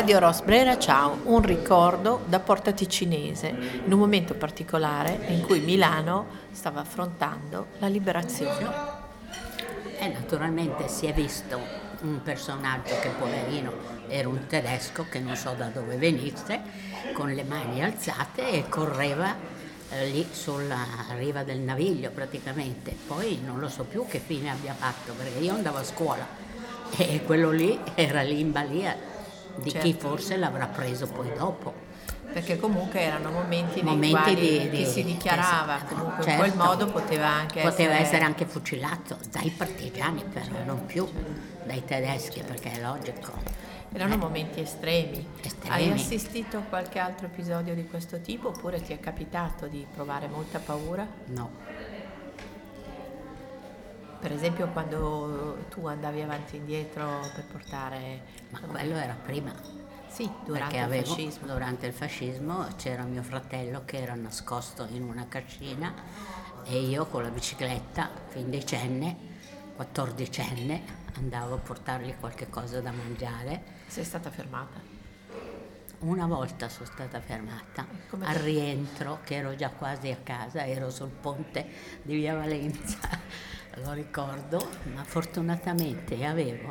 Radio Ros Brera, ciao, un ricordo da Porta Ticinese, in un momento particolare in cui Milano stava affrontando la liberazione. E naturalmente si è visto un personaggio che, poverino, era un tedesco che non so da dove venisse, con le mani alzate e correva lì sulla riva del Naviglio praticamente. Poi non lo so più che fine abbia fatto, perché io andavo a scuola e quello lì era lì in balia di chi forse l'avrà preso poi dopo. Perché comunque erano momenti nei quali chi si dichiarava comunque in quel modo poteva essere anche fucilato dai partigiani, però non più dai tedeschi, perché è logico. Erano momenti estremi. Hai assistito a qualche altro episodio di questo tipo oppure ti è capitato di provare molta paura? No. Per esempio quando tu andavi avanti e indietro per portare... Ma quello era prima. Sì, durante il fascismo. Durante il fascismo c'era mio fratello che era nascosto in una cascina e io con la bicicletta, quindicenne, 14enne, andavo a portargli qualche cosa da mangiare. Sei stata fermata? Una volta sono stata fermata, al rientro, che ero già quasi a casa, ero sul ponte di Via Valenza. Lo ricordo, ma fortunatamente avevo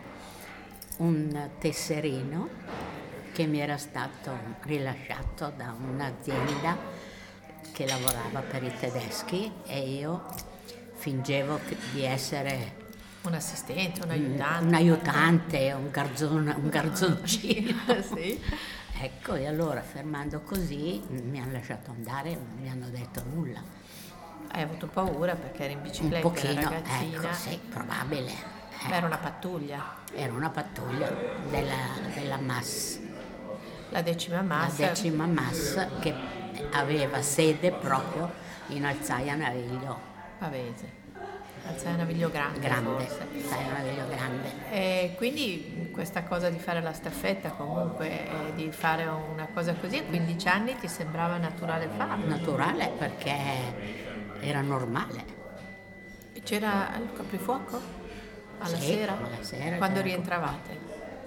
un tesserino che mi era stato rilasciato da un'azienda che lavorava per i tedeschi e io fingevo di essere un assistente, un aiutante, un garzoncino. Sì. Ecco, e allora fermando così mi hanno lasciato andare, non mi hanno detto nulla. Hai avuto paura perché eri in bicicletta, un pochino, ragazzina? Ecco, sì, probabile. Era una pattuglia? Era una pattuglia della MAS. La 10ª MAS? La 10ª MAS che aveva sede proprio in Alzaia Naviglio. Pavese. Alzaia Naviglio Grande. Alzaia Naviglio Grande. E quindi questa cosa di fare la staffetta comunque, di fare una cosa così a 15 anni ti sembrava naturale farlo? Naturale perché era normale. E c'era il coprifuoco? Alla sera? Alla sera. Quando rientravate?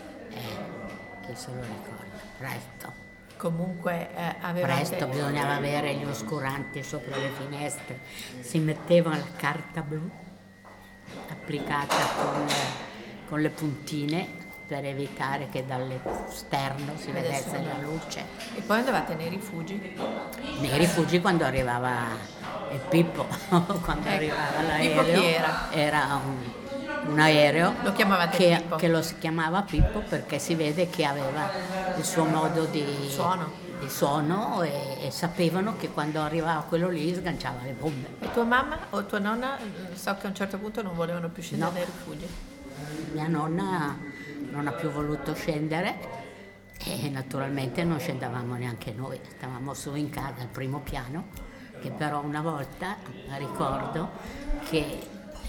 Che se lo ricordo, presto. Comunque Presto bisognava avere gli oscuranti sopra le finestre, si metteva la carta blu applicata con le puntine per evitare che dall'esterno si vedesse la luce. E poi andavate nei rifugi? Nei rifugi quando arrivava il Pippo, quando arrivava l'aereo. Pippo chi era un aereo lo chiamavate Pippo? Che lo si chiamava Pippo perché si vede che aveva il suo modo di suono e sapevano che quando arrivava quello lì sganciava le bombe. E tua mamma o tua nonna, so che a un certo punto non volevano più scendere dai rifugi? Mia nonna non ha più voluto scendere e naturalmente non scendavamo neanche noi, stavamo su in casa al primo piano, che però una volta ricordo che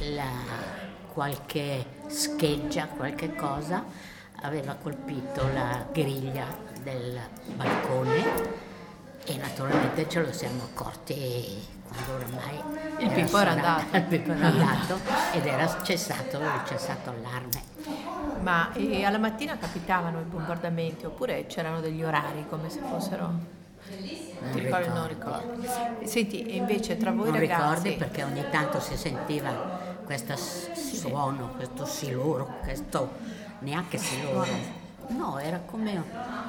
qualche scheggia, qualche cosa aveva colpito la griglia del balcone e naturalmente ce lo siamo accorti quando ormai il Pippo era andato ed era cessato l'allarme. Ma alla mattina capitavano i bombardamenti oppure c'erano degli orari come se fossero... Non ricordo. Senti, e invece tra voi non ragazzi... Non ricordi perché ogni tanto si sentiva questo suono, questo siluro, neanche siluro. No, era come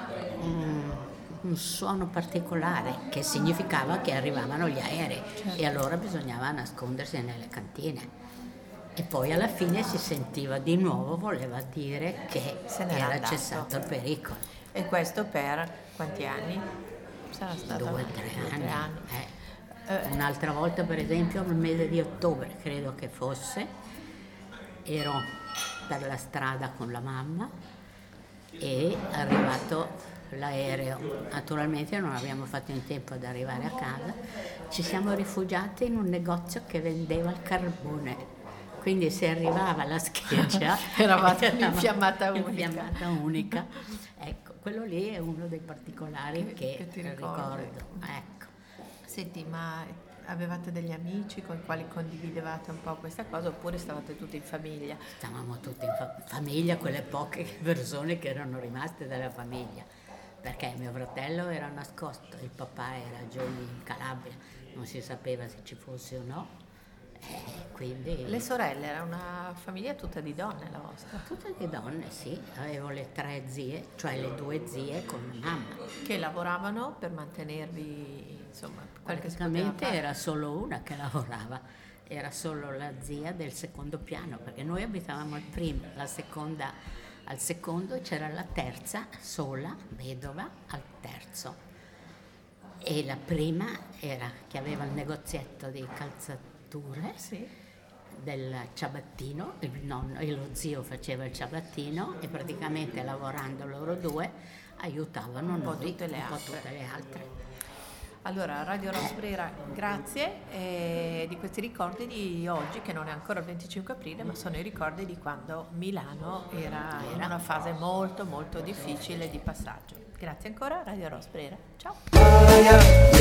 un suono particolare che significava che arrivavano gli aerei e allora bisognava nascondersi nelle cantine. E poi alla fine si sentiva di nuovo, voleva dire che era cessato il pericolo. E questo per quanti anni? Sarà stato 2 o 3 anni. Un'altra volta, per esempio, nel mese di ottobre, credo che fosse, ero per la strada con la mamma e è arrivato l'aereo. Naturalmente non abbiamo fatto in tempo ad arrivare a casa, ci siamo rifugiati in un negozio che vendeva il carbone. Quindi se arrivava la scheggia eravate infiammata unica. Ecco, quello lì è uno dei particolari che ti ricordo. Ecco. Senti, ma avevate degli amici con i quali condividevate un po' questa cosa oppure stavate tutti in famiglia? Stavamo tutti in famiglia, quelle poche persone che erano rimaste dalla famiglia. perché mio fratello era nascosto, il papà era giù in Calabria, non si sapeva se ci fosse o no. Quindi... Le sorelle, era una famiglia tutta di donne la vostra? Tutta di donne, sì. Avevo le 3 zie, cioè le 2 zie con mamma. Che lavoravano per mantenervi, insomma, praticamente era solo una che lavorava, era solo la zia del secondo piano, perché noi abitavamo al primo, la seconda al secondo, e c'era la terza sola, vedova, al terzo. E la prima era che aveva il negozietto di calzature, sì, del ciabattino, il nonno e lo zio faceva il ciabattino, e praticamente lavorando loro due aiutavano un po' tutte le altre. Allora, Radio Rosbrera, grazie di questi ricordi di oggi, che non è ancora il 25 aprile, ma sono i ricordi di quando Milano era in una fase molto molto difficile di passaggio. Grazie ancora, Radio Rosbrera. Ciao!